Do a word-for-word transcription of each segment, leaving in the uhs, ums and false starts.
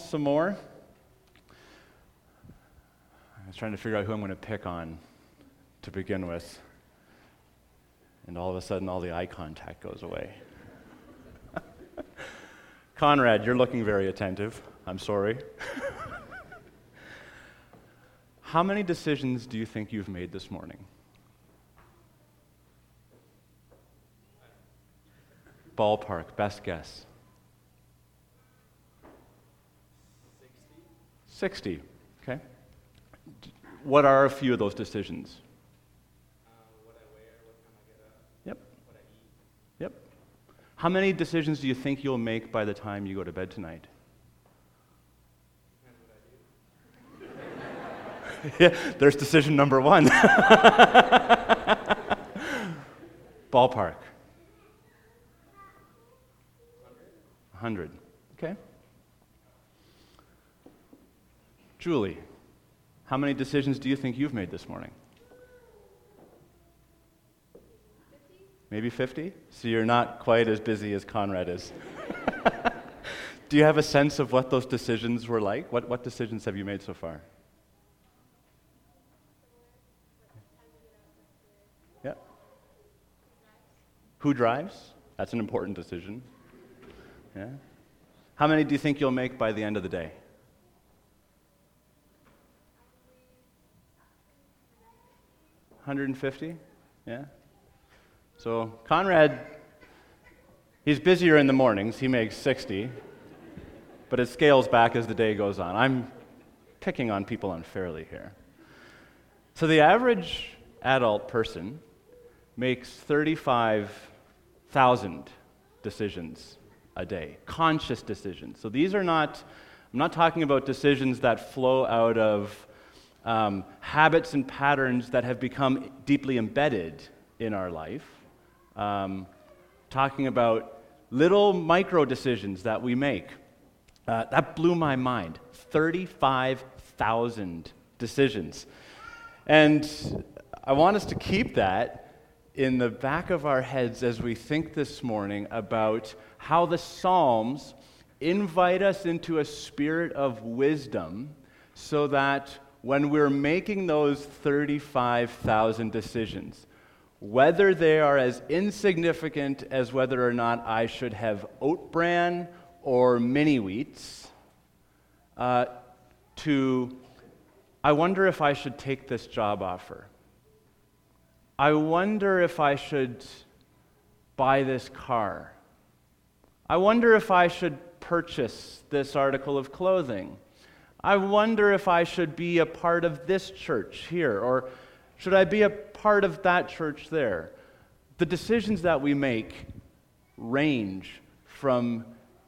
some more. I was trying to figure out who I'm going to pick on to begin with. And all of a sudden, all the eye contact goes away. Conrad, you're looking very attentive. I'm sorry. How many decisions do you think you've made this morning? Ballpark, best guess. sixty. sixty, okay. What are a few of those decisions? Uh, what I wear, what time I get up, Yep. what I eat. Yep. How many decisions do you think you'll make by the time you go to bed tonight? Depends what I do. Yeah, there's decision number one. Ballpark. one hundred. Okay. Julie, how many decisions do you think you've made this morning? fifty? Maybe fifty? So you're not quite as busy as Conrad is. Do you have a sense of what those decisions were like? What, what decisions have you made so far? Yeah. Who drives? That's an important decision. Yeah. How many do you think you'll make by the end of the day? one hundred fifty? Yeah. So Conrad, he's busier in the mornings. He makes sixty. But it scales back as the day goes on. I'm picking on people unfairly here. So the average adult person makes thirty-five thousand decisions a day, conscious decisions. So these are not, I'm not talking about decisions that flow out of um, habits and patterns that have become deeply embedded in our life. Um, talking about little micro decisions that we make. Uh, that blew my mind. thirty-five thousand decisions. And I want us to keep that in the back of our heads as we think this morning about how the Psalms invite us into a spirit of wisdom so that when we're making those thirty-five thousand decisions, whether they are as insignificant as whether or not I should have oat bran or mini wheats, uh, to, I wonder if I should take this job offer. I wonder if I should buy this car. I wonder if I should purchase this article of clothing. I wonder if I should be a part of this church here, or should I be a part of that church there? The decisions that we make range from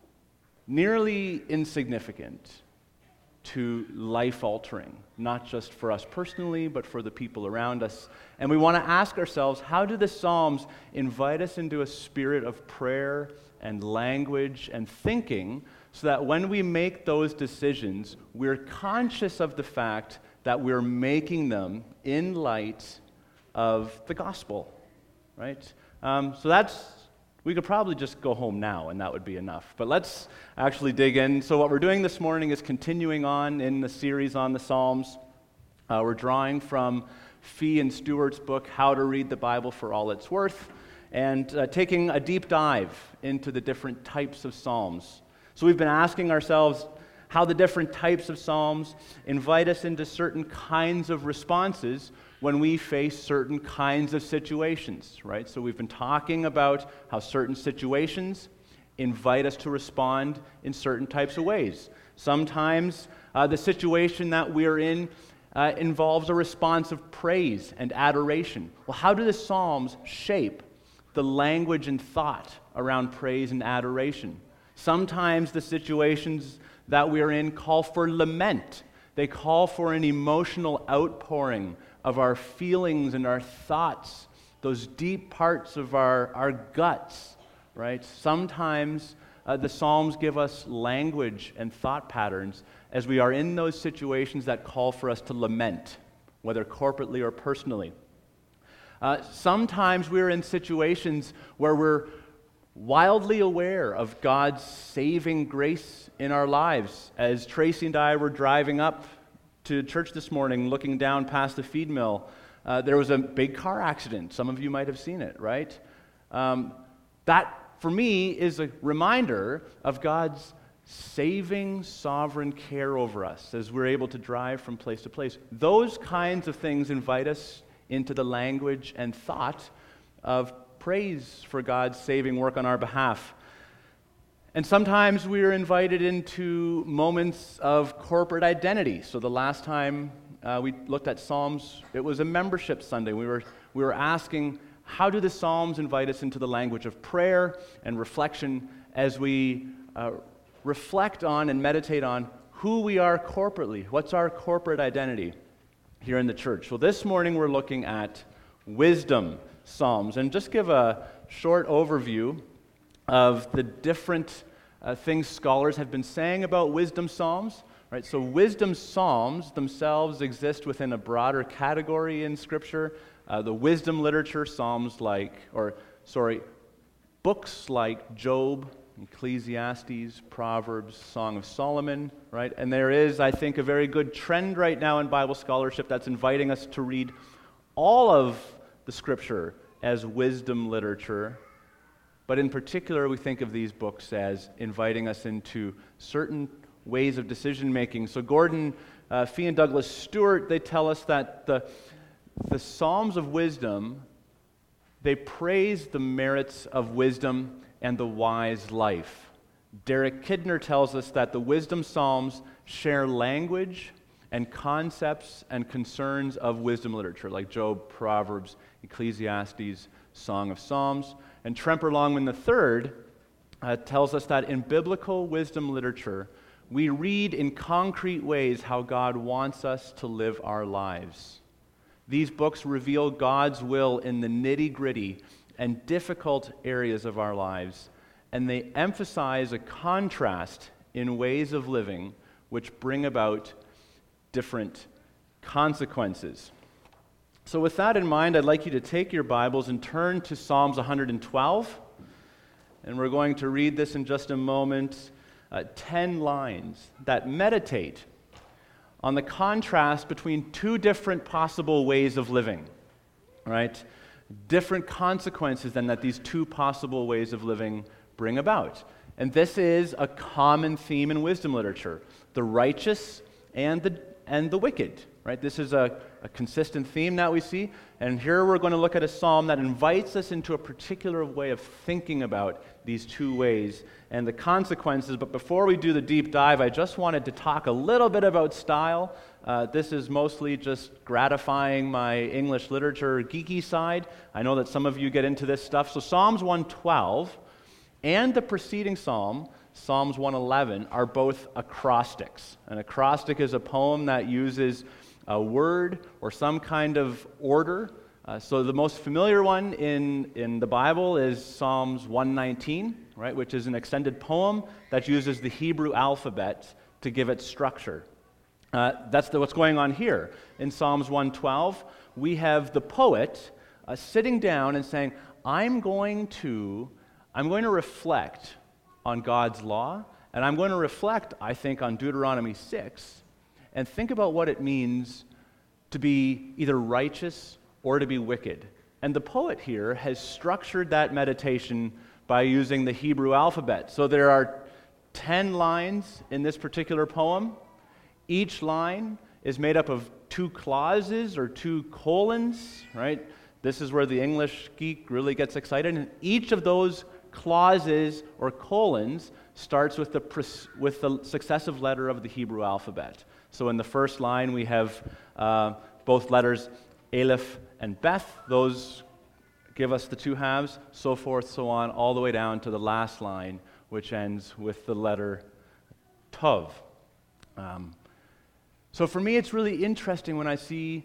nearly insignificant to life-altering, not just for us personally, but for the people around us. And we want to ask ourselves, how do the Psalms invite us into a spirit of prayer and language and thinking so that when we make those decisions, we're conscious of the fact that we're making them in light of the gospel, right? Um, so that's, we could probably just go home now and that would be enough. But let's actually dig in. So what we're doing this morning is continuing on in the series on the Psalms. Uh, we're drawing from Fee and Stewart's book, How to Read the Bible for All It's Worth, and uh, taking a deep dive into the different types of Psalms. So we've been asking ourselves how the different types of Psalms invite us into certain kinds of responses when we face certain kinds of situations, right? So we've been talking about how certain situations invite us to respond in certain types of ways. Sometimes uh, the situation that we're in uh, involves a response of praise and adoration. Well, how do the Psalms shape the language and thought around praise and adoration? Sometimes the situations that we're in call for lament. They call for an emotional outpouring of our feelings and our thoughts, those deep parts of our, our guts, right? Sometimes uh, the Psalms give us language and thought patterns as we are in those situations that call for us to lament, whether corporately or personally. Uh, sometimes we're in situations where we're wildly aware of God's saving grace in our lives. As Tracy and I were driving up to church this morning, looking down past the feed mill, uh, there was a big car accident. Some of you might have seen it, right? Um, that, for me, is a reminder of God's saving, sovereign care over us as we're able to drive from place to place. Those kinds of things invite us into the language and thought of praise for God's saving work on our behalf. And sometimes we are invited into moments of corporate identity. So the last time uh, we looked at Psalms, it was a membership Sunday. We were, we were asking, how do the Psalms invite us into the language of prayer and reflection as we uh, reflect on and meditate on who we are corporately? What's our corporate identity here in the church? Well, this morning we're looking at wisdom Psalms, and just give a short overview of the different uh, things scholars have been saying about wisdom Psalms. Right? So wisdom Psalms themselves exist within a broader category in Scripture. Uh, the wisdom literature, Psalms like, or sorry, books like Job, Ecclesiastes, Proverbs, Song of Solomon, right? And there is, I think, a very good trend right now in Bible scholarship that's inviting us to read all of the Scripture as wisdom literature. But in particular, we think of these books as inviting us into certain ways of decision-making. So Gordon uh, Fee and Douglas Stewart, they tell us that the, the Psalms of wisdom, they praise the merits of wisdom and the wise life. Derek Kidner tells us that the wisdom Psalms share language and concepts and concerns of wisdom literature, like Job, Proverbs, Ecclesiastes, Song of Psalms. And Tremper Longman the third uh, tells us that in biblical wisdom literature, we read in concrete ways how God wants us to live our lives. These books reveal God's will in the nitty-gritty and difficult areas of our lives, and they emphasize a contrast in ways of living which bring about different consequences. So with that in mind, I'd like you to take your Bibles and turn to Psalms one hundred twelve, and we're going to read this in just a moment, uh, ten lines that meditate on the contrast between two different possible ways of living, right? Different consequences then that these two possible ways of living bring about. And this is a common theme in wisdom literature, the righteous and the and the wicked, right? This is a, a consistent theme that we see. And here we're going to look at a psalm that invites us into a particular way of thinking about these two ways and the consequences. But before we do the deep dive, I just wanted to talk a little bit about style. Uh, this is mostly just gratifying my English literature geeky side. I know that some of you get into this stuff. So Psalms one twelve and the preceding psalm, Psalms one eleven, are both acrostics. An acrostic is a poem that uses a word or some kind of order. Uh, so the most familiar one in, in the Bible is Psalms one nineteen, right, which is an extended poem that uses the Hebrew alphabet to give it structure. Uh, that's the, what's going on here. In Psalms one twelve, we have the poet uh, sitting down and saying, I'm going to, I'm going to reflect on God's law, and I'm going to reflect, I think, on Deuteronomy six, and think about what it means to be either righteous or to be wicked. And the poet here has structured that meditation by using the Hebrew alphabet. So there are ten lines in this particular poem. Each line is made up of two clauses or two colons, right? This is where the English geek really gets excited. And each of those clauses or colons starts with the pres- with the successive letter of the Hebrew alphabet. So in the first line we have uh, both letters Aleph and Beth. Those give us the two halves, so forth, so on, all the way down to the last line, which ends with the letter Tov. Um, so for me, it's really interesting when I see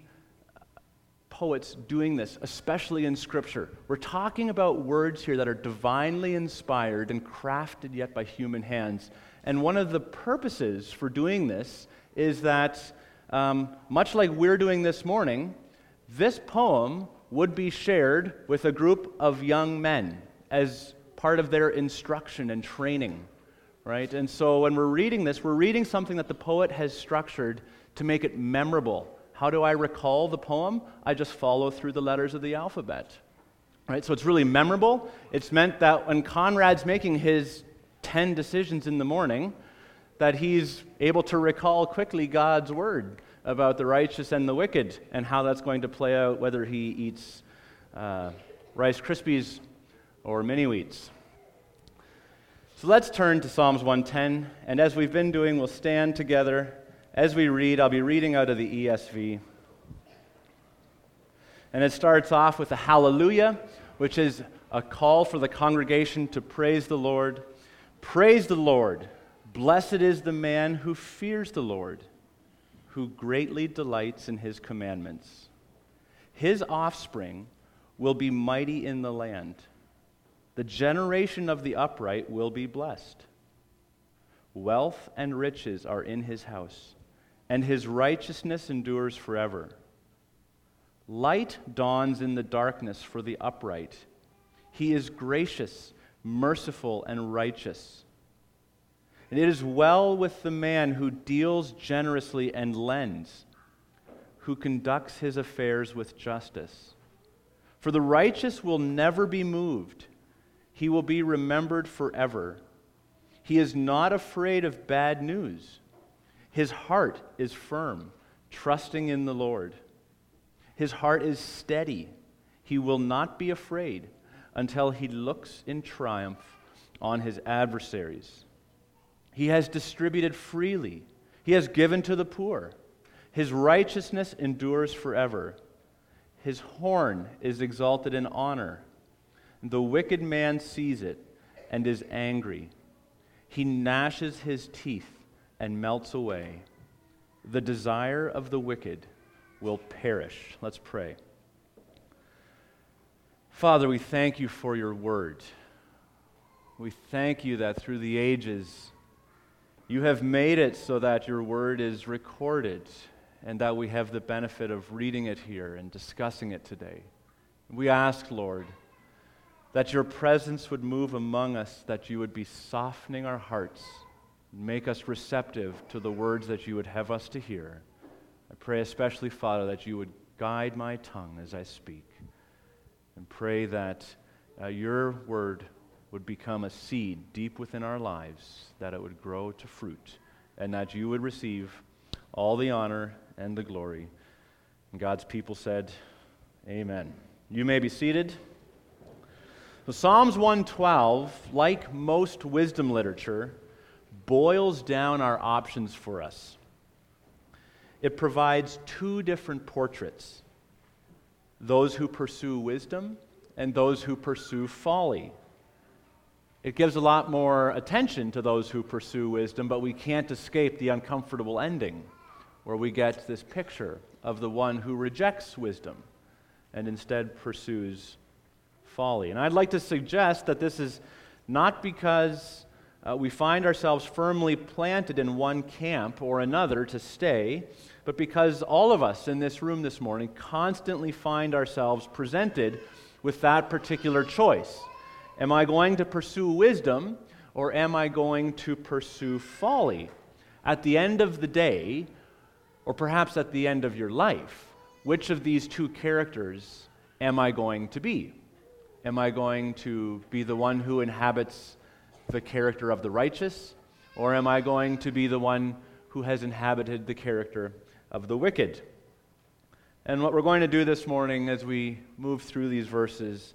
poets doing this, especially in Scripture. We're talking about words here that are divinely inspired and crafted yet by human hands. And one of the purposes for doing this is that, um, much like we're doing this morning, this poem would be shared with a group of young men as part of their instruction and training, right? And so when we're reading this, we're reading something that the poet has structured to make it memorable. How do I recall the poem? I just follow through the letters of the alphabet, right? So it's really memorable. It's meant that when Conrad's making his ten decisions in the morning, that he's able to recall quickly God's word about the righteous and the wicked and how that's going to play out, whether he eats uh, Rice Krispies or mini-wheats. So let's turn to Psalms one ten, and as we've been doing, we'll stand together. As we read, I'll be reading out of the E S V. And it starts off with a hallelujah, which is a call for the congregation to praise the Lord. Praise the Lord. Blessed is the man who fears the Lord, who greatly delights in his commandments. His offspring will be mighty in the land. The generation of the upright will be blessed. Wealth and riches are in his house, and his righteousness endures forever. Light dawns in the darkness for the upright. He is gracious, merciful, and righteous. And it is well with the man who deals generously and lends, who conducts his affairs with justice. For the righteous will never be moved. He will be remembered forever. He is not afraid of bad news. His heart is firm, trusting in the Lord. His heart is steady. He will not be afraid until he looks in triumph on his adversaries. He has distributed freely. He has given to the poor. His righteousness endures forever. His horn is exalted in honor. The wicked man sees it and is angry. He gnashes his teeth and melts away. The desire of the wicked will perish. Let's pray. Father, we thank you for your word. We thank you that through the ages you have made it so that your word is recorded and that we have the benefit of reading it here and discussing it today. We ask, Lord, that your presence would move among us, that you would be softening our hearts, make us receptive to the words that you would have us to hear. I pray especially, Father, that you would guide my tongue as I speak, and pray that uh, your word would become a seed deep within our lives, that it would grow to fruit, and that you would receive all the honor and the glory. And God's people said, amen. You may be seated. So Psalms one twelve, like most wisdom literature, boils down our options for us. It provides two different portraits: those who pursue wisdom and those who pursue folly. It gives a lot more attention to those who pursue wisdom, but we can't escape the uncomfortable ending, where we get this picture of the one who rejects wisdom and instead pursues folly. And I'd like to suggest that this is not because uh, we find ourselves firmly planted in one camp or another to stay, but because all of us in this room this morning constantly find ourselves presented with that particular choice. Am I going to pursue wisdom, or am I going to pursue folly? At the end of the day, or perhaps at the end of your life, which of these two characters am I going to be? Am I going to be the one who inhabits the character of the righteous, or am I going to be the one who has inhabited the character of the wicked? And what we're going to do this morning as we move through these verses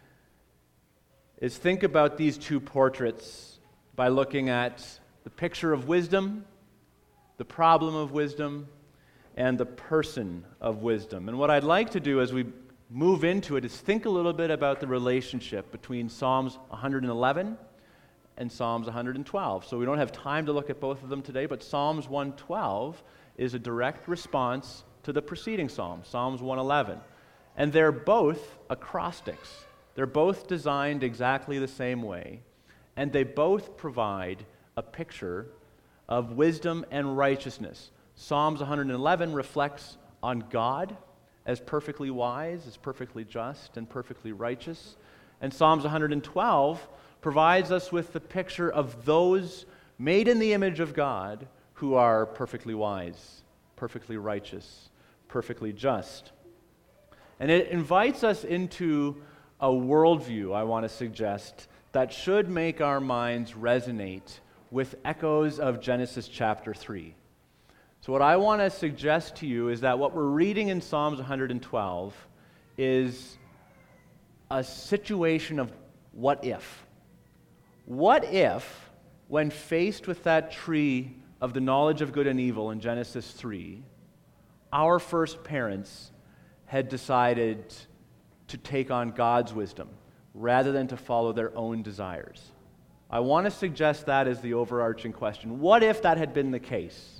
is think about these two portraits by looking at the picture of wisdom, the problem of wisdom, and the person of wisdom. And what I'd like to do as we move into it is think a little bit about the relationship between Psalms one eleven and Psalms one twelve. So we don't have time to look at both of them today, but Psalms one twelve is a direct response to the preceding psalm, Psalms one eleven. And they're both acrostics. They're both designed exactly the same way, and they both provide a picture of wisdom and righteousness. Psalms one eleven reflects on God as perfectly wise, as perfectly just, and perfectly righteous. And Psalms one twelve provides us with the picture of those made in the image of God who are perfectly wise, perfectly righteous, perfectly just. And it invites us into a worldview, I want to suggest, that should make our minds resonate with echoes of Genesis chapter three. So what I want to suggest to you is that what we're reading in Psalms one hundred twelve is a situation of what if. What if, when faced with that tree of the knowledge of good and evil in Genesis three, our first parents had decided to take on God's wisdom rather than to follow their own desires? I want to suggest that as the overarching question. What if that had been the case?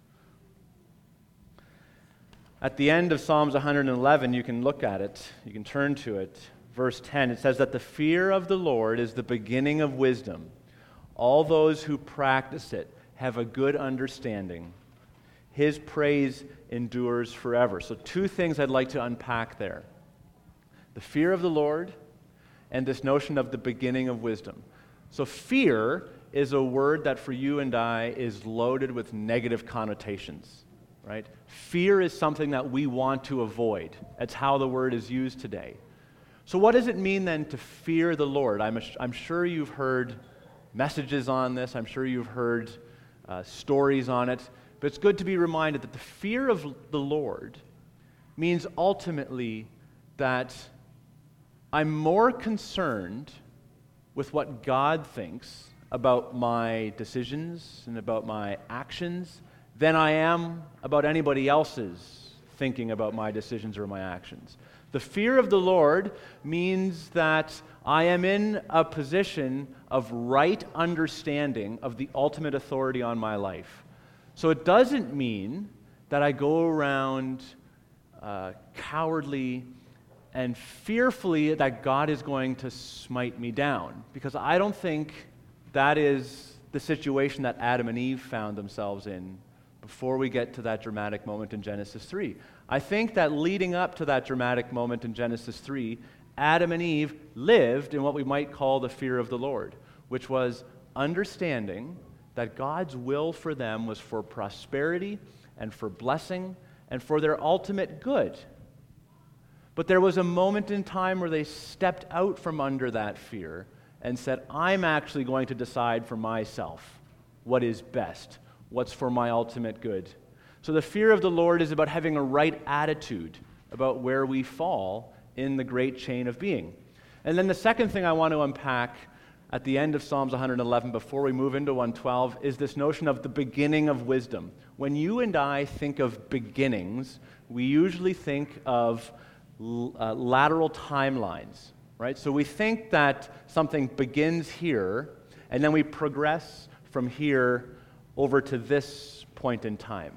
At the end of Psalms one hundred eleven, you can look at it, you can turn to it. Verse ten, it says that the fear of the Lord is the beginning of wisdom. All those who practice it have a good understanding. His praise endures forever. So two things I'd like to unpack there. The fear of the Lord and this notion of the beginning of wisdom. So fear is a word that for you and I is loaded with negative connotations, right? Fear is something that we want to avoid. That's how the word is used today. So what does it mean then to fear the Lord? I'm, I'm sure you've heard messages on this. I'm sure you've heard uh, stories on it. But it's good to be reminded that the fear of the Lord means ultimately that I'm more concerned with what God thinks about my decisions and about my actions than I am about anybody else's thinking about my decisions or my actions. The fear of the Lord means that I am in a position of right understanding of the ultimate authority on my life. So it doesn't mean that I go around uh, cowardly and fearfully that God is going to smite me down, because I don't think that is the situation that Adam and Eve found themselves in before we get to that dramatic moment in Genesis three. I think that leading up to that dramatic moment in Genesis three, Adam and Eve lived in what we might call the fear of the Lord, which was understanding that God's will for them was for prosperity and for blessing and for their ultimate good. But there was a moment in time where they stepped out from under that fear and said, I'm actually going to decide for myself what is best, what's for my ultimate good. So the fear of the Lord is about having a right attitude about where we fall in the great chain of being. And then the second thing I want to unpack at the end of Psalms one hundred eleven, before we move into one twelve, is this notion of the beginning of wisdom. When you and I think of beginnings, we usually think of uh, lateral timelines, right? So we think that something begins here, and then we progress from here over to this point in time.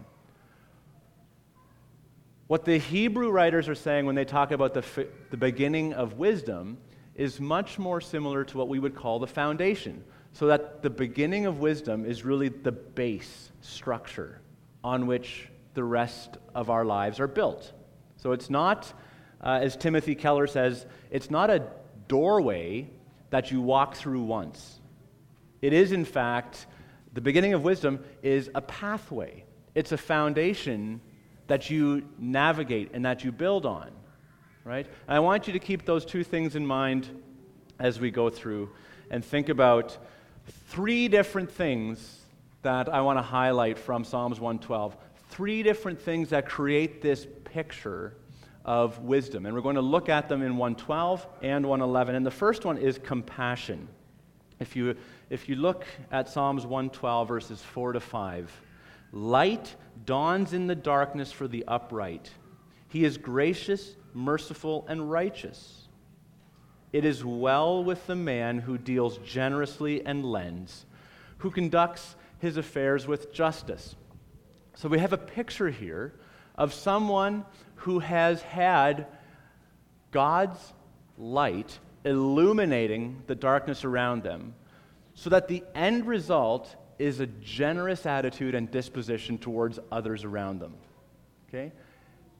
What the Hebrew writers are saying when they talk about the, fi- the beginning of wisdom is much more similar to what we would call the foundation. So that the beginning of wisdom is really the base structure on which the rest of our lives are built. So it's not, uh, as Timothy Keller says, it's not a doorway that you walk through once. It is, in fact, the beginning of wisdom is a pathway. It's a foundation that you navigate and that you build on. Right? And I want you to keep those two things in mind as we go through and think about three different things that I want to highlight from Psalms one twelve. Three different things that create this picture of wisdom. And we're going to look at them in one twelve and one eleven. And the first one is compassion. If you, if you look at Psalms one twelve, verses four to five, light dawns in the darkness for the upright. He is gracious, merciful, and righteous. It is well with the man who deals generously and lends, who conducts his affairs with justice. So we have a picture here of someone who has had God's light illuminating the darkness around them, so that the end result is a generous attitude and disposition towards others around them. Okay?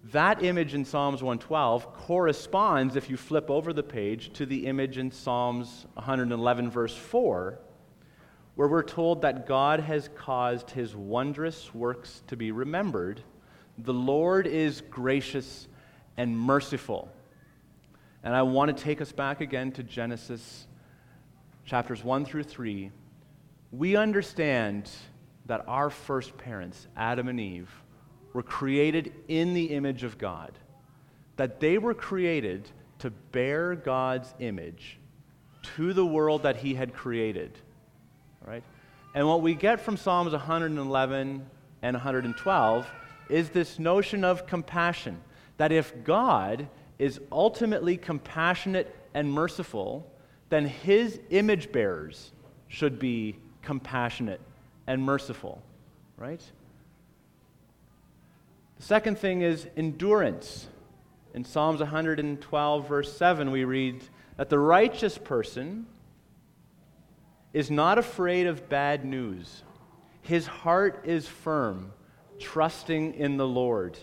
that image in Psalms one twelve corresponds, if you flip over the page, to the image in Psalms one eleven, verse four, where we're told that God has caused his wondrous works to be remembered. The Lord is gracious and merciful. And I want to take us back again to Genesis chapters one through three. We understand that our first parents, Adam and Eve, were created in the image of God, that they were created to bear God's image to the world that he had created, right? And what we get from Psalms one eleven and one twelve is this notion of compassion, that if God is ultimately compassionate and merciful, then his image bearers should be compassionate and merciful, right? The second thing is endurance. In Psalms one twelve, verse seven, we read that the righteous person is not afraid of bad news. His heart is firm, trusting in the Lord.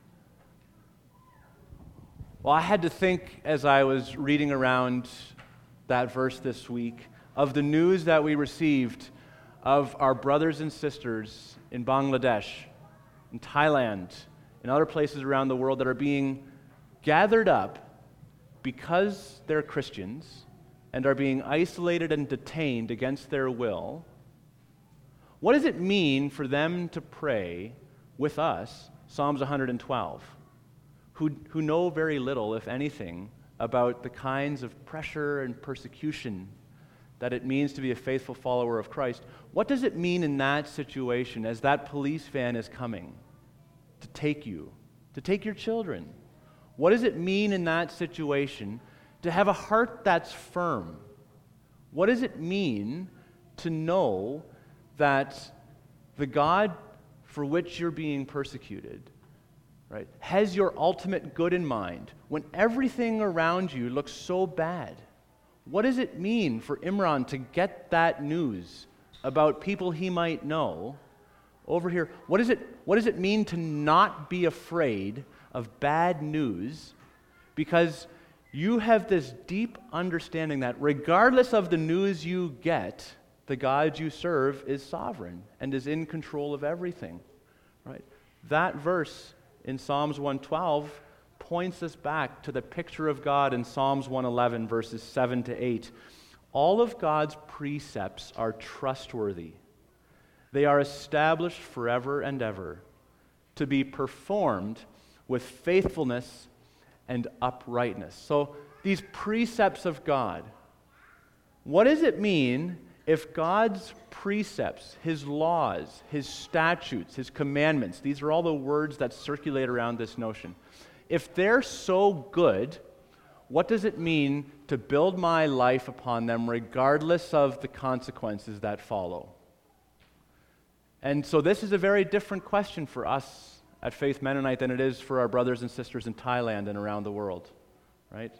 Well, I had to think as I was reading around that verse this week of the news that we received of our brothers and sisters in Bangladesh, in Thailand, in other places around the world that are being gathered up because they're Christians and are being isolated and detained against their will. What does it mean for them to pray with us, Psalms one twelve, who, who know very little, if anything, about the kinds of pressure and persecution that it means to be a faithful follower of Christ? What does it mean in that situation as that police van is coming to take you, to take your children? What does it mean in that situation to have a heart that's firm? What does it mean to know that the God for which you're being persecuted, right, has your ultimate good in mind when everything around you looks so bad? What does it mean for Imran to get that news about people he might know over here? What is it, what does it mean to not be afraid of bad news because you have this deep understanding that regardless of the news you get, the God you serve is sovereign and is in control of everything, right? That verse in Psalms one twelve points us back to the picture of God in Psalms one eleven, verses seven to eight. All of God's precepts are trustworthy. They are established forever and ever to be performed with faithfulness and uprightness. So these precepts of God, what does it mean if God's precepts, his laws, his statutes, his commandments, these are all the words that circulate around this notion, if they're so good, what does it mean to build my life upon them regardless of the consequences that follow? And so this is a very different question for us at Faith Mennonite than it is for our brothers and sisters in Thailand and around the world, right?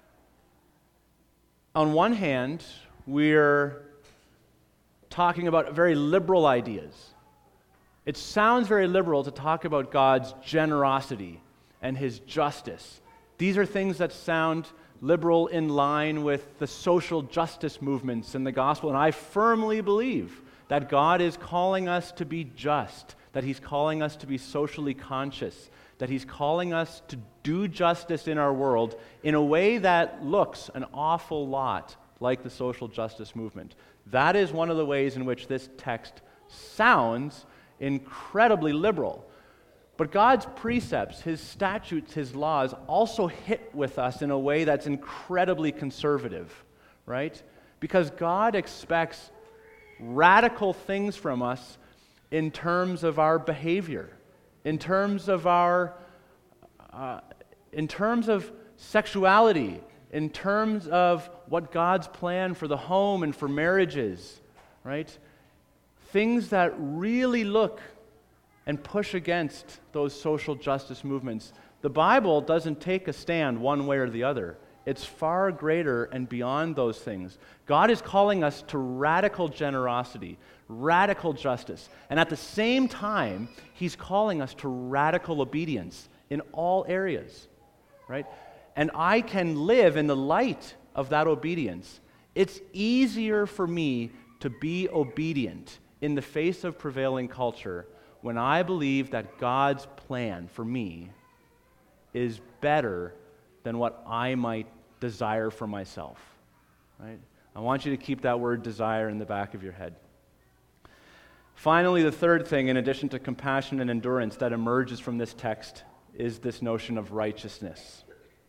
On one hand, we're talking about very liberal ideas. It sounds very liberal to talk about God's generosity and his justice. These are things that sound liberal in line with the social justice movements in the gospel, and I firmly believe that God is calling us to be just, that he's calling us to be socially conscious, that he's calling us to do justice in our world in a way that looks an awful lot like the social justice movement. That is one of the ways in which this text sounds incredibly liberal. But God's precepts, his statutes, his laws also hit with us in a way that's incredibly conservative, right? Because God expects radical things from us in terms of our behavior, in terms of our, uh, in terms of sexuality, in terms of what God's plan for the home and for marriage is, right? Things that really look and push against those social justice movements. The Bible doesn't take a stand one way or the other. It's far greater and beyond those things. God is calling us to radical generosity, radical justice, and at the same time, he's calling us to radical obedience in all areas, right? And I can live in the light of that obedience. It's easier for me to be obedient in the face of prevailing culture when I believe that God's plan for me is better than what I might desire for myself, right? I want you to keep that word desire in the back of your head. Finally, the third thing, in addition to compassion and endurance, that emerges from this text is this notion of righteousness.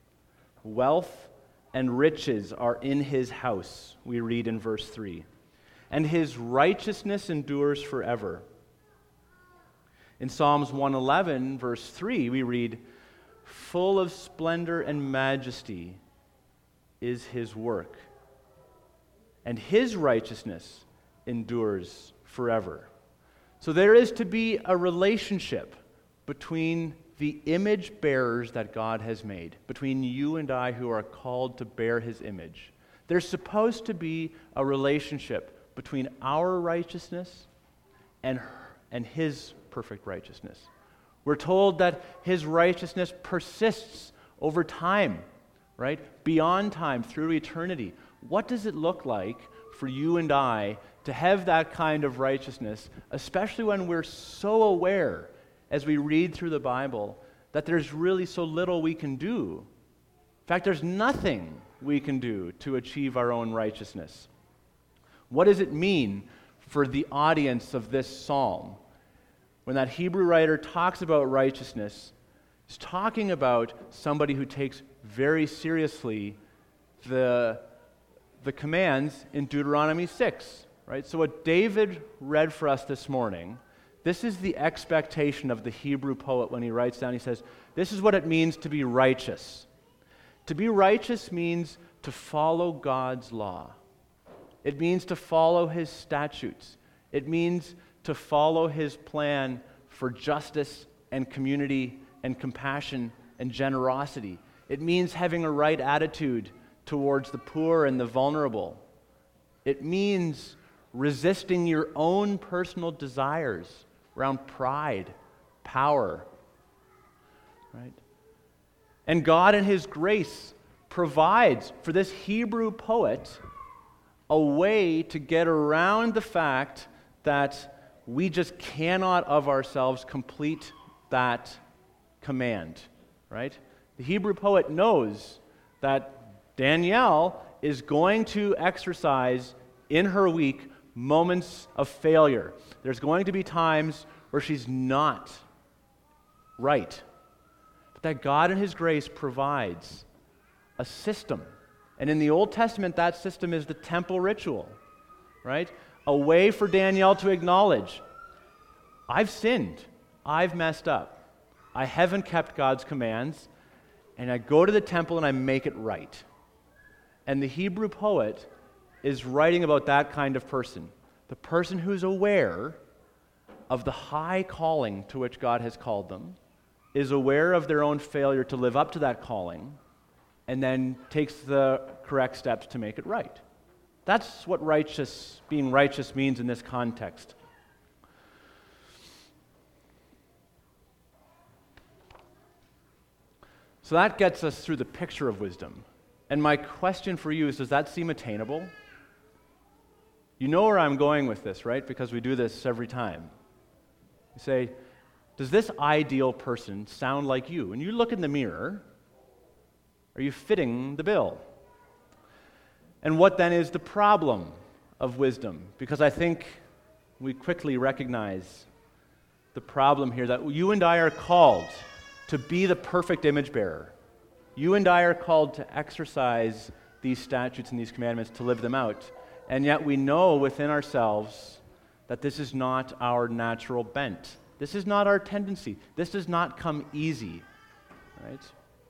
Wealth and riches are in his house, we read in verse three, and his righteousness endures forever. In Psalms one eleven, verse three, we read, full of splendor and majesty is his work, and his righteousness endures forever. So there is to be a relationship between the image bearers that God has made, between you and I who are called to bear his image. There's supposed to be a relationship between our righteousness and, and his perfect righteousness. We're told that his righteousness persists over time, right? Beyond time, through eternity. What does it look like for you and I to have that kind of righteousness, especially when we're so aware, as we read through the Bible, that there's really so little we can do? In fact, there's nothing we can do to achieve our own righteousness. What does it mean for the audience of this psalm? When that Hebrew writer talks about righteousness, he's talking about somebody who takes very seriously the, the commands in Deuteronomy six, right? So what David read for us this morning, this is the expectation of the Hebrew poet when he writes down, he says, this is what it means to be righteous. To be righteous means to follow God's law. It means to follow his statutes. It means to follow his plan for justice and community and compassion and generosity. It means having a right attitude towards the poor and the vulnerable. It means resisting your own personal desires around pride, power, right? And God in his grace provides for this Hebrew poet a way to get around the fact that we just cannot of ourselves complete that command, right? The Hebrew poet knows that Danielle is going to exercise in her week moments of failure. There's going to be times where she's not right. But that God in his grace provides a system. And in the Old Testament, that system is the temple ritual, right? A way for Danielle to acknowledge, I've sinned, I've messed up, I haven't kept God's commands, and I go to the temple and I make it right. And the Hebrew poet is writing about that kind of person, the person who's aware of the high calling to which God has called them, is aware of their own failure to live up to that calling, and then takes the correct steps to make it right. That's what righteous, being righteous means in this context. So that gets us through the picture of wisdom. And my question for you is, does that seem attainable? You know where I'm going with this, right? Because we do this every time. You say, does this ideal person sound like you? And you look in the mirror, are you fitting the bill? And what then is the problem of wisdom? Because I think we quickly recognize the problem here that you and I are called to be the perfect image bearer. You and I are called to exercise these statutes and these commandments, to live them out. And yet we know within ourselves that this is not our natural bent. This is not our tendency. This does not come easy, right?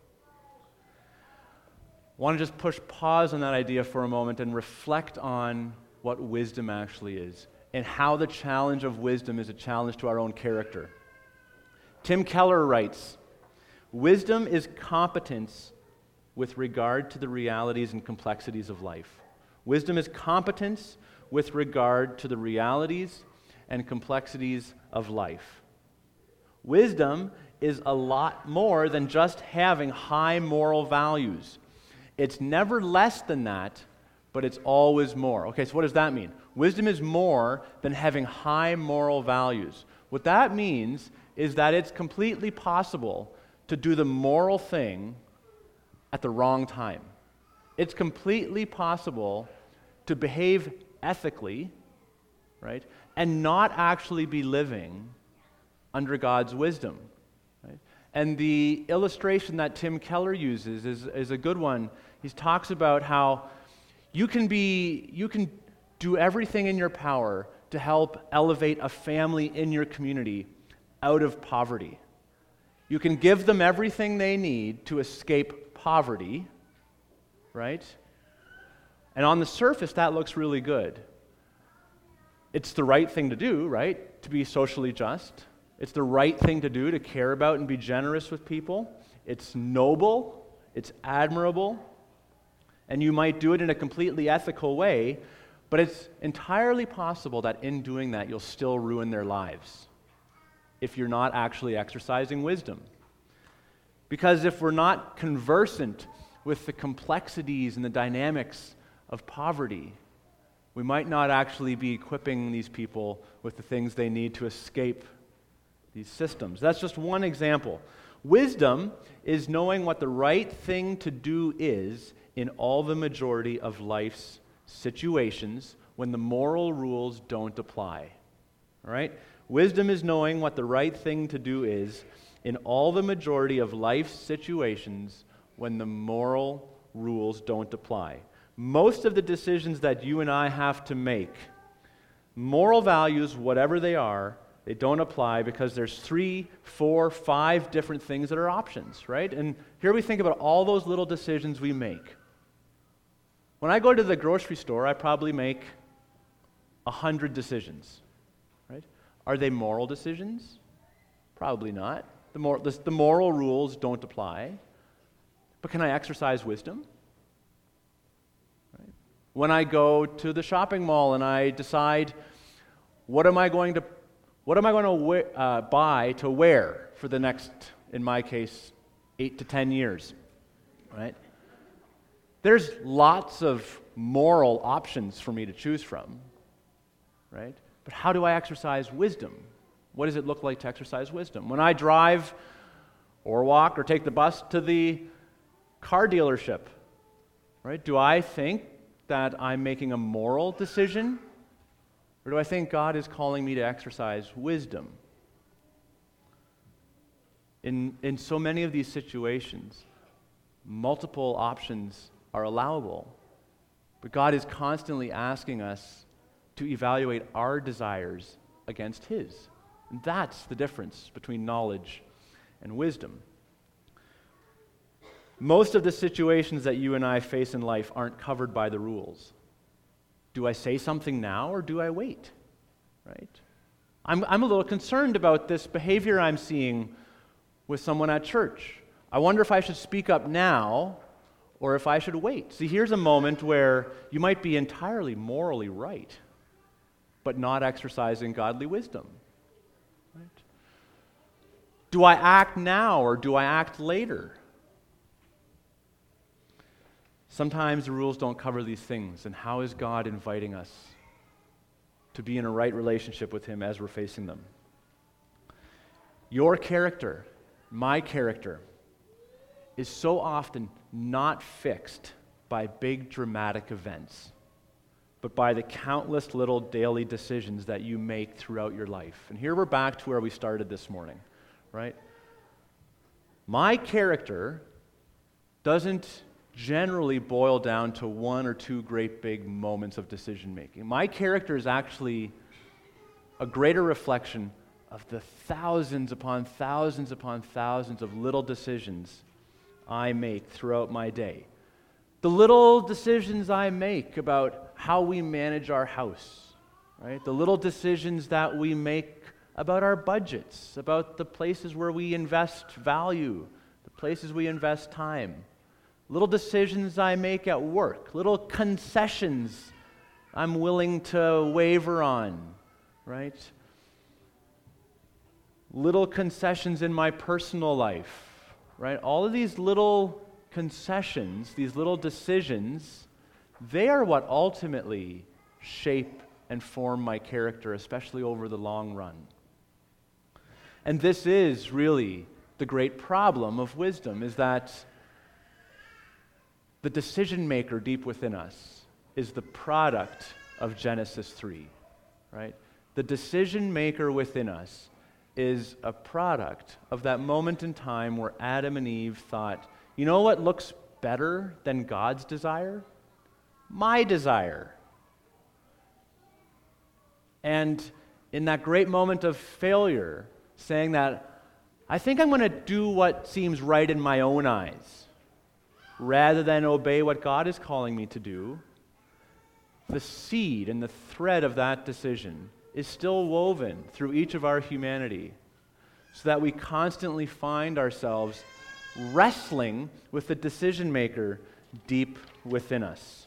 I want to just push pause on that idea for a moment and reflect on what wisdom actually is and how the challenge of wisdom is a challenge to our own character. Tim Keller writes, wisdom is competence with regard to the realities and complexities of life. Wisdom is competence with regard to the realities and complexities of life. Wisdom is a lot more than just having high moral values. It's never less than that, but it's always more. Okay, so what does that mean? Wisdom is more than having high moral values. What that means is that it's completely possible to do the moral thing at the wrong time. It's completely possible to behave ethically, right, and not actually be living under God's wisdom. Right? And the illustration that Tim Keller uses is, is a good one. He talks about how you can be, you can do everything in your power to help elevate a family in your community out of poverty. You can give them everything they need to escape poverty, right? And on the surface, that looks really good. It's the right thing to do, right? To be socially just. It's the right thing to do to care about and be generous with people. It's noble. It's admirable. And you might do it in a completely ethical way, but it's entirely possible that in doing that, you'll still ruin their lives if you're not actually exercising wisdom. Because if we're not conversant with the complexities and the dynamics of poverty, we might not actually be equipping these people with the things they need to escape these systems. That's just one example. Wisdom is knowing what the right thing to do is in all the majority of life's situations when the moral rules don't apply. All right? Wisdom is knowing what the right thing to do is in all the majority of life's situations when the moral rules don't apply. Most of the decisions that you and I have to make, moral values, whatever they are, they don't apply because there's three, four, five different things that are options, right? And here we think about all those little decisions we make. When I go to the grocery store, I probably make a hundred decisions, right? Are they moral decisions? Probably not. The, mor- the, the moral rules don't apply. But can I exercise wisdom? Right? When I go to the shopping mall and I decide, what am I going to, what am I going to we- uh, buy to wear for the next, in my case, eight to ten years, right? There's lots of moral options for me to choose from, right? But how do I exercise wisdom? What does it look like to exercise wisdom? When I drive or walk or take the bus to the car dealership, right? Do I think that I'm making a moral decision? Or do I think God is calling me to exercise wisdom? In, in so many of these situations, multiple options are allowable, but God is constantly asking us to evaluate our desires against His. And that's the difference between knowledge and wisdom. Most of the situations that you and I face in life aren't covered by the rules. Do I say something now or do I wait? Right? I'm, I'm a little concerned about this behavior I'm seeing with someone at church. I wonder if I should speak up now or if I should wait. See, here's a moment where you might be entirely morally right, but not exercising godly wisdom. Right? Do I act now or do I act later? Sometimes the rules don't cover these things, and how is God inviting us to be in a right relationship with Him as we're facing them? Your character, my character, is so often not fixed by big dramatic events, but by the countless little daily decisions that you make throughout your life. And here we're back to where we started this morning, right? My character doesn't generally boil down to one or two great big moments of decision making. My character is actually a greater reflection of the thousands upon thousands upon thousands of little decisions I make throughout my day. The little decisions I make about how we manage our house, right? The little decisions that we make about our budgets, about the places where we invest value, the places we invest time. Little decisions I make at work, little concessions I'm willing to waver on, right? little concessions in my personal life, right? All of these little concessions, these little decisions, they are what ultimately shape and form my character, especially over the long run. And this is really the great problem of wisdom, is that the decision maker deep within us is the product of Genesis three, right? The decision maker within us is a product of that moment in time where Adam and Eve thought, you know what looks better than God's desire? My desire. And in that great moment of failure, saying that, I think I'm going to do what seems right in my own eyes, rather than obey what God is calling me to do, the seed and the thread of that decision is still woven through each of our humanity, so that we constantly find ourselves wrestling with the decision maker deep within us.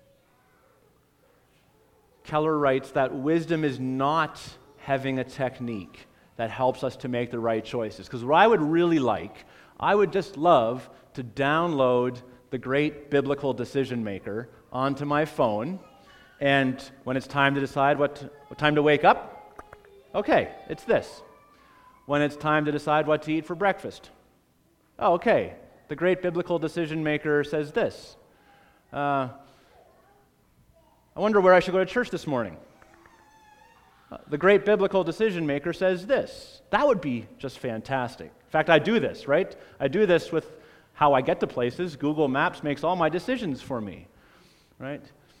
Keller writes that wisdom is not having a technique that helps us to make the right choices. Because what I would really like, I would just love to download the great biblical decision maker onto my phone, and when it's time to decide what, what time to wake up, okay, it's this. When it's time to decide what to eat for breakfast, oh, okay, the great biblical decision maker says this. Uh, I wonder where I should go to church this morning. Uh, the great biblical decision maker says this. That would be just fantastic. In fact, I do this, right? I do this with how I get to places. Google Maps makes all my decisions for me, right?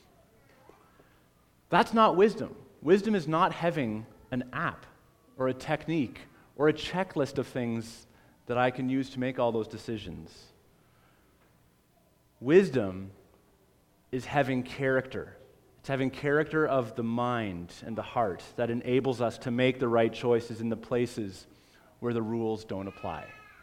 That's not wisdom. Wisdom is not having an app or a technique or a checklist of things that I can use to make all those decisions. Wisdom is having character. It's having character of the mind and the heart that enables us to make the right choices in the places where the rules don't apply.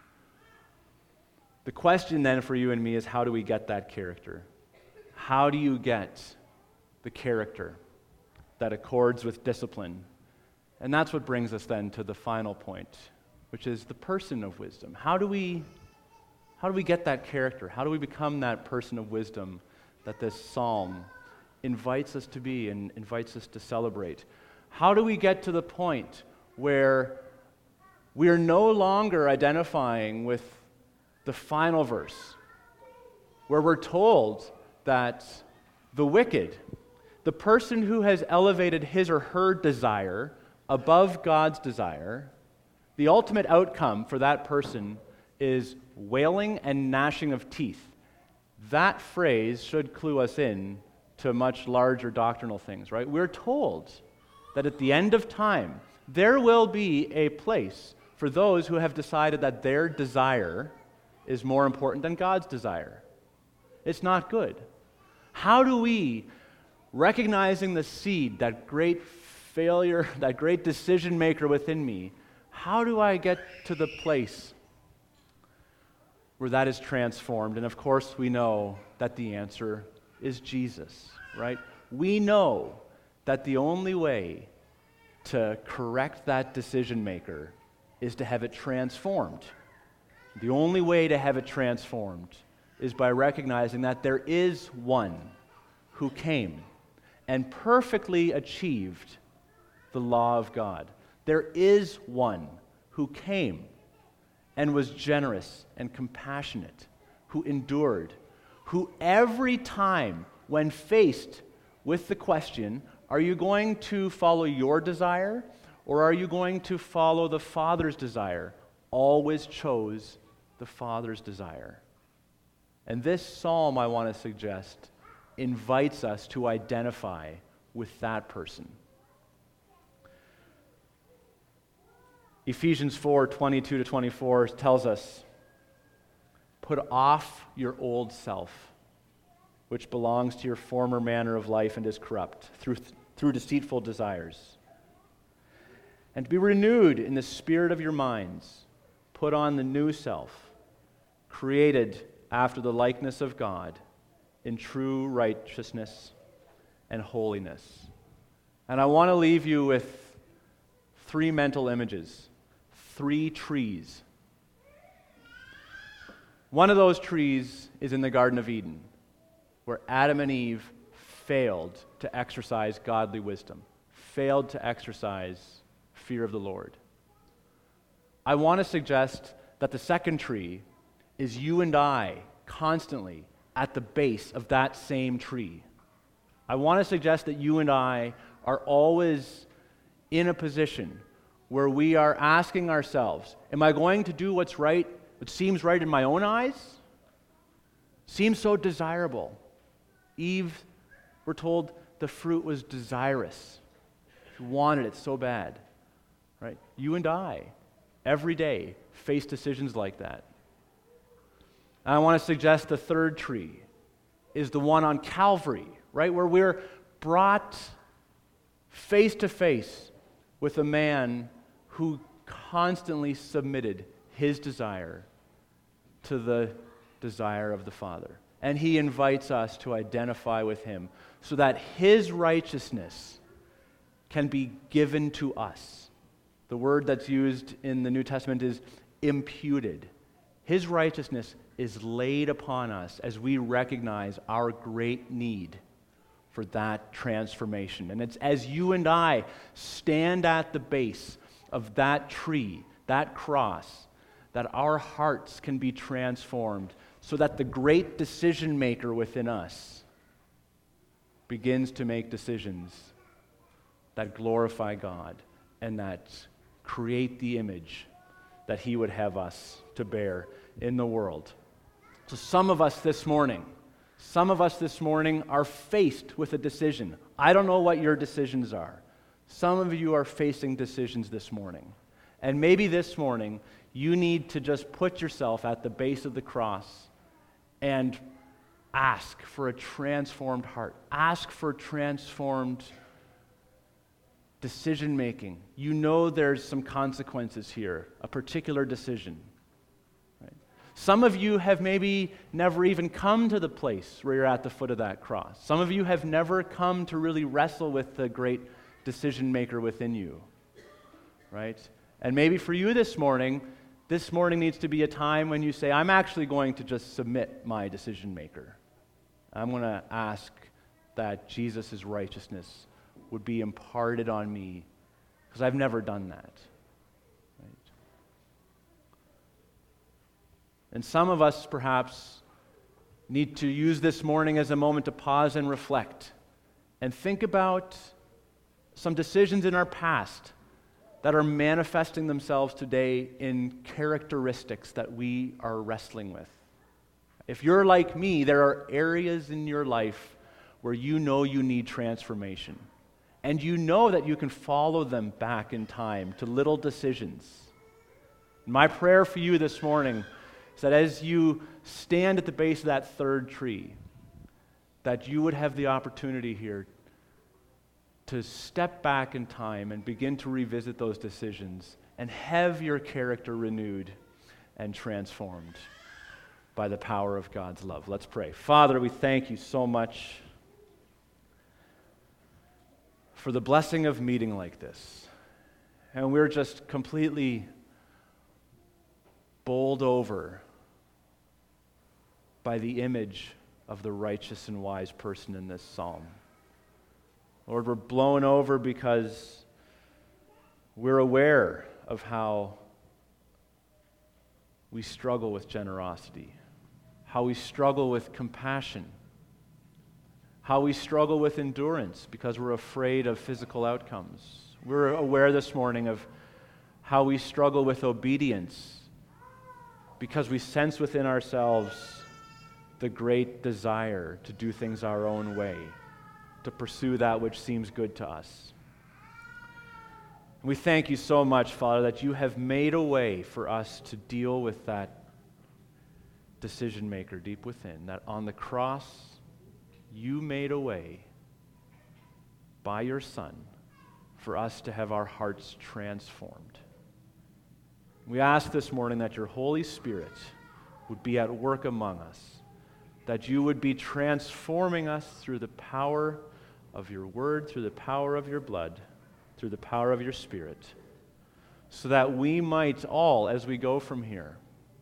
The question then for you and me is, how do we get that character? How do you get the character that accords with discipline? And that's what brings us then to the final point, which is the person of wisdom. How do we, how do we get that character? How do we become that person of wisdom that this psalm invites us to be and invites us to celebrate? How do we get to the point where we are no longer identifying with the final verse, where we're told that the wicked, the person who has elevated his or her desire above God's desire, the ultimate outcome for that person is wailing and gnashing of teeth? That phrase should clue us in to much larger doctrinal things, right? We're told that at the end of time, there will be a place for those who have decided that their desire is more important than God's desire. It's not good. How do we, recognizing the seed, that great failure, that great decision maker within me, how do I get to the place where that is transformed? And of course, we know that the answer is Jesus, right? We know that the only way to correct that decision maker is to have it transformed. The only way to have it transformed is by recognizing that there is one who came and perfectly achieved the law of God. There is one who came and was generous and compassionate, who endured, who every time when faced with the question, are you going to follow your desire or are you going to follow the Father's desire, always chose the Father's desire. And this psalm, I want to suggest, invites us to identify with that person. Ephesians four, twenty-two to twenty-four tells us, put off your old self, which belongs to your former manner of life and is corrupt through, through deceitful desires. And be renewed in the spirit of your minds. Put on the new self, created after the likeness of God, in true righteousness and holiness. And I want to leave you with three mental images, three trees. One of those trees is in the Garden of Eden, where Adam and Eve failed to exercise godly wisdom, failed to exercise fear of the Lord. I want to suggest that the second tree is you and I constantly at the base of that same tree. I want to suggest that you and I are always in a position where we are asking ourselves, am I going to do what's right, what seems right in my own eyes? Seems so desirable. Eve, we're told the fruit was desirous. She wanted it so bad. Right? You and I, every day, face decisions like that. And I want to suggest the third tree is the one on Calvary, right, where we're brought face to face with a man who constantly submitted his desire to the desire of the Father. And he invites us to identify with him so that his righteousness can be given to us. The word that's used in the New Testament is imputed. His righteousness is laid upon us as we recognize our great need for that transformation. And it's as you and I stand at the base of that tree, that cross, that our hearts can be transformed so that the great decision maker within us begins to make decisions that glorify God and that create the image that He would have us to bear in the world. So some of us this morning, some of us this morning are faced with a decision. I don't know what your decisions are. Some of you are facing decisions this morning. And maybe this morning, you need to just put yourself at the base of the cross and ask for a transformed heart. Ask for transformed decision making. You know there's some consequences here, a particular decision. Right? Some of you have maybe never even come to the place where you're at the foot of that cross. Some of you have never come to really wrestle with the great decision maker within you. Right? And maybe for you this morning, this morning needs to be a time when you say, I'm actually going to just submit my decision maker. I'm going to ask that Jesus' righteousness would be imparted on me, because I've never done that. Right? And some of us perhaps need to use this morning as a moment to pause and reflect and think about some decisions in our past that are manifesting themselves today in characteristics that we are wrestling with. If you're like me, there are areas in your life where you know you need transformation. And you know that you can follow them back in time to little decisions. My prayer for you this morning is that as you stand at the base of that third tree, that you would have the opportunity here to step back in time and begin to revisit those decisions and have your character renewed and transformed by the power of God's love. Let's pray. Father, we thank you so much for the blessing of meeting like this. And we're just completely bowled over by the image of the righteous and wise person in this psalm. Lord, we're blown over because we're aware of how we struggle with generosity, how we struggle with compassion, how we struggle with endurance because we're afraid of physical outcomes. We're aware this morning of how we struggle with obedience because we sense within ourselves the great desire to do things our own way, to pursue that which seems good to us. We thank you so much, Father, that you have made a way for us to deal with that decision maker deep within, that on the cross you made a way by your Son for us to have our hearts transformed. We ask this morning that your Holy Spirit would be at work among us, that you would be transforming us through the power of your word, through the power of your blood, through the power of your Spirit, so that we might all, as we go from here,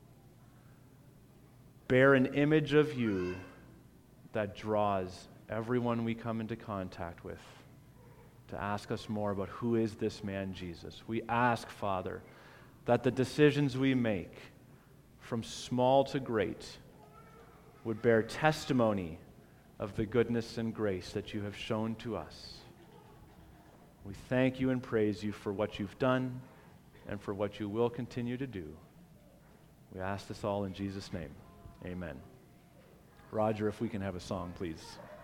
bear an image of you that draws everyone we come into contact with to ask us more about who is this man Jesus. We ask, Father, that the decisions we make, from small to great, would bear testimony of the goodness and grace that you have shown to us. We thank you and praise you for what you've done and for what you will continue to do. We ask this all in Jesus' name. Amen. Roger, if we can have a song, please.